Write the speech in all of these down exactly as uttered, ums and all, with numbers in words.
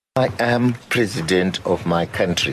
I am president of my country.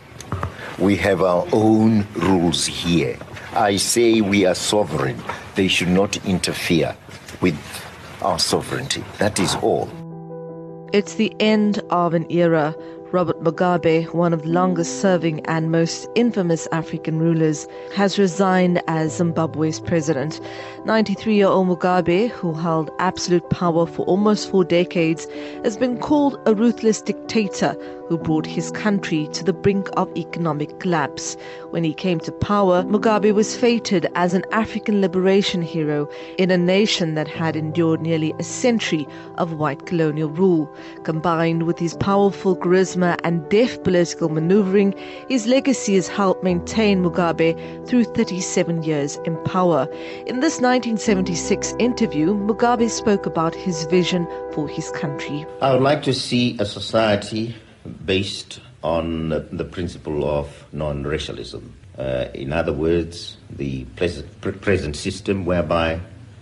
We have our own rules here. I say we are sovereign. They should not interfere with our sovereignty. That is all. It's the end of an era. Robert Mugabe, one of the longest-serving and most infamous African rulers, has resigned as Zimbabwe's president. ninety-three-year-old Mugabe, who held absolute power for almost four decades, has been called a ruthless dictator who brought his country to the brink of economic collapse. When he came to power, Mugabe was feted as an African liberation hero in a nation that had endured nearly a century of white colonial rule. Combined with his powerful charisma and deft political maneuvering, his legacy has helped maintain Mugabe through thirty-seven years in power. In this nineteen seventy-six interview, Mugabe spoke about his vision for his country. I would like to see a society based on the principle of non-racialism. Uh, in other words, the present system whereby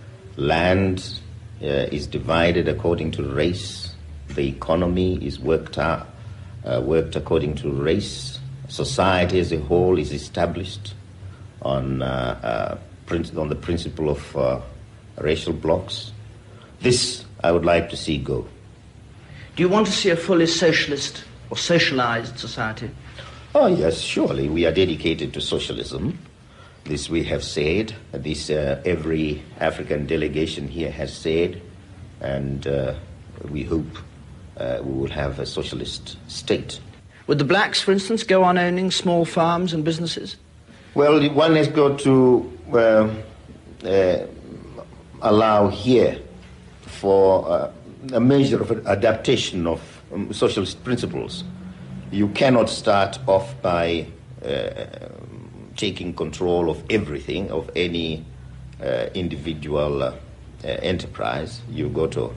land uh, is divided according to race, the economy is worked out, uh, worked according to race, society as a whole is established on uh, uh, on the principle of uh, racial blocks. This I would like to see go. Do you want to see a fully socialist or socialized society? Oh yes, surely. We are dedicated to socialism. This we have said. This uh, every African delegation here has said, and uh, we hope uh, we will have a socialist state. Would the blacks, for instance, go on owning small farms and businesses? Well, one has got to uh, uh, allow here for uh, a measure of adaptation of um, socialist principles. You cannot start off by uh, taking control of everything, of any uh, individual uh, uh, enterprise. You got to,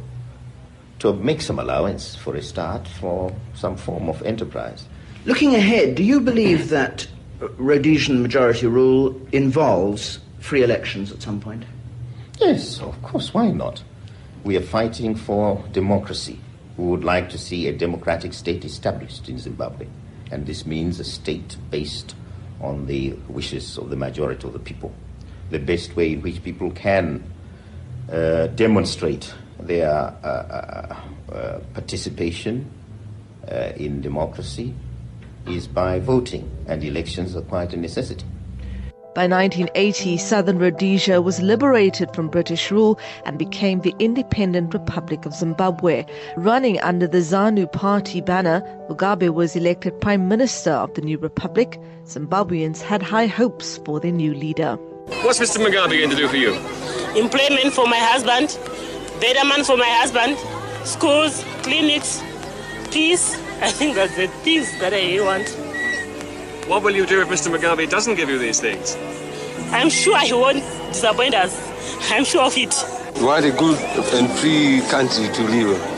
to make some allowance for a start for some form of enterprise. Looking ahead, do you believe that Rhodesian majority rule involves free elections at some point? Yes, of course, why not? We are fighting for democracy. We would like to see a democratic state established in Zimbabwe, and this means a state based on the wishes of the majority of the people. The best way in which people can uh, demonstrate their uh, uh, uh, participation uh, in democracy is by voting, and elections are quite a necessity. By nineteen eighty, Southern Rhodesia was liberated from British rule and became the independent Republic of Zimbabwe. Running under the ZANU party banner, Mugabe was elected Prime Minister of the new republic. Zimbabweans had high hopes for their new leader. What's Mister Mugabe going to do for you? Employment for my husband, betterment for my husband, schools, clinics, peace. I think that's the things that I want. What will you do if Mister Mugabe doesn't give you these things? I'm sure he won't disappoint us. I'm sure of it. We want a good and free country to live in.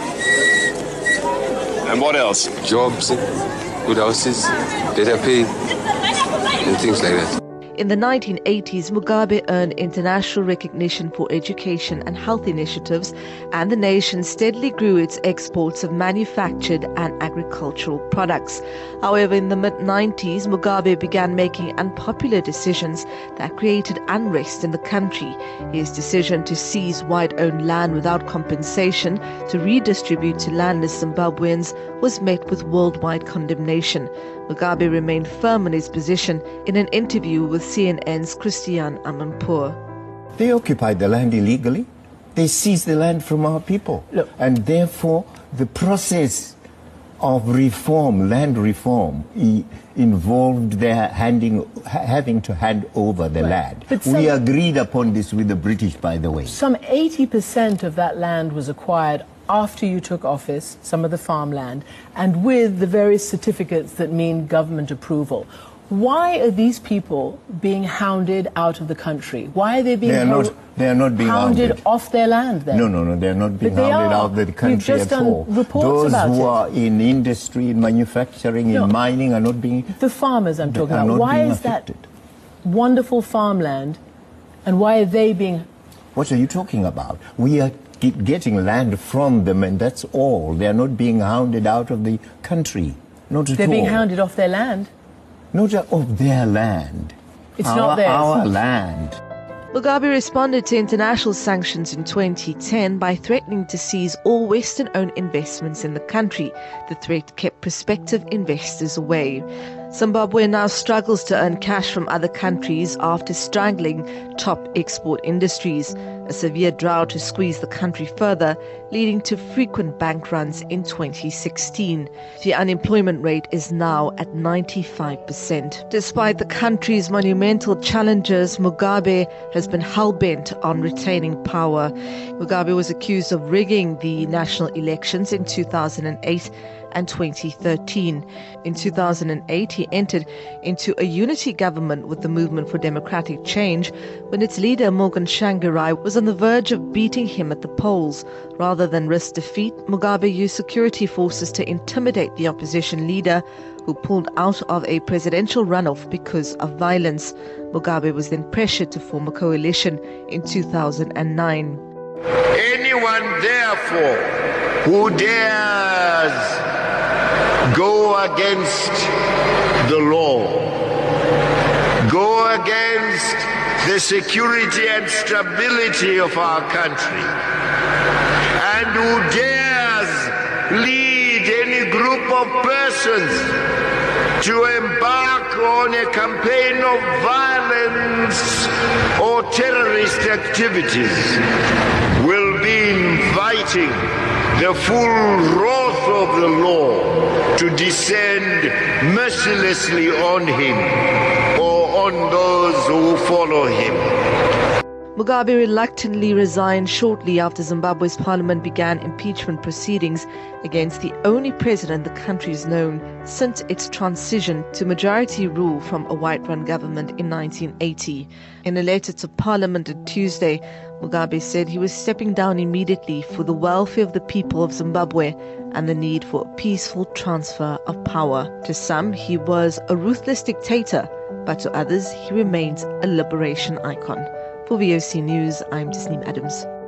And what else? Jobs, good houses, better pay, and things like that. In the nineteen eighties, Mugabe earned international recognition for education and health initiatives, and the nation steadily grew its exports of manufactured and agricultural products. However, in the mid nineties, Mugabe began making unpopular decisions that created unrest in the country. His decision to seize white-owned land without compensation to redistribute to landless Zimbabweans was met with worldwide condemnation. Mugabe remained firm in his position in an interview with C N N's Christiane Amanpour. They occupied the land illegally. They seized the land from our people. Look. And therefore, the process of reform, land reform, e- involved their handing, ha- having to hand over the right. land. But we agreed upon this with the British, by the way. Some eighty percent of that land was acquired after you took office, some of the farmland, and with the various certificates that mean government approval. Why are these people being hounded out of the country? Why are they being they are ho- not, they are not being hounded, hounded off their land then? No, no, no, they are not being but hounded out of the country You've just at done all. Reports Those about who it. are in industry, in manufacturing, no, in mining are not being... The farmers I'm talking about. Why is affected. that wonderful farmland, and why are they being... What are you talking about? We are get, getting land from them, and that's all. They're not being hounded out of the country. Not at They're all. being hounded off their land? Not of their land. It's our, not theirs. Our land. Mugabe responded to international sanctions in twenty ten by threatening to seize all Western-owned investments in the country. The threat kept prospective investors away. Zimbabwe now struggles to earn cash from other countries after strangling top export industries. A severe drought has squeezed the country further, leading to frequent bank runs in twenty sixteen. The unemployment rate is now at ninety-five percent. Despite the country's monumental challenges, Mugabe has been hell-bent on retaining power. Mugabe was accused of rigging the national elections in two thousand eight and twenty thirteen. In two thousand eight, he entered into a unity government with the Movement for Democratic Change when its leader, Morgan Tsvangirai, was on the verge of beating him at the polls. Rather than risk defeat, Mugabe used security forces to intimidate the opposition leader, who pulled out of a presidential runoff because of violence. Mugabe was then pressured to form a coalition in two thousand nine. Anyone, therefore, who dares go against the law, go against the security and stability of our country, and who dares lead any group of persons to embark on a campaign of violence or terrorist activities will be inviting the full wrath of the law to descend mercilessly on him or on those who follow him. Mugabe reluctantly resigned shortly after Zimbabwe's parliament began impeachment proceedings against the only president the country has known since its transition to majority rule from a white-run government in nineteen eighty. In a letter to parliament on Tuesday, Mugabe said he was stepping down immediately for the welfare of the people of Zimbabwe and the need for a peaceful transfer of power. To some, he was a ruthless dictator, but to others, he remains a liberation icon. For V O C News, I'm Tasneem Adams.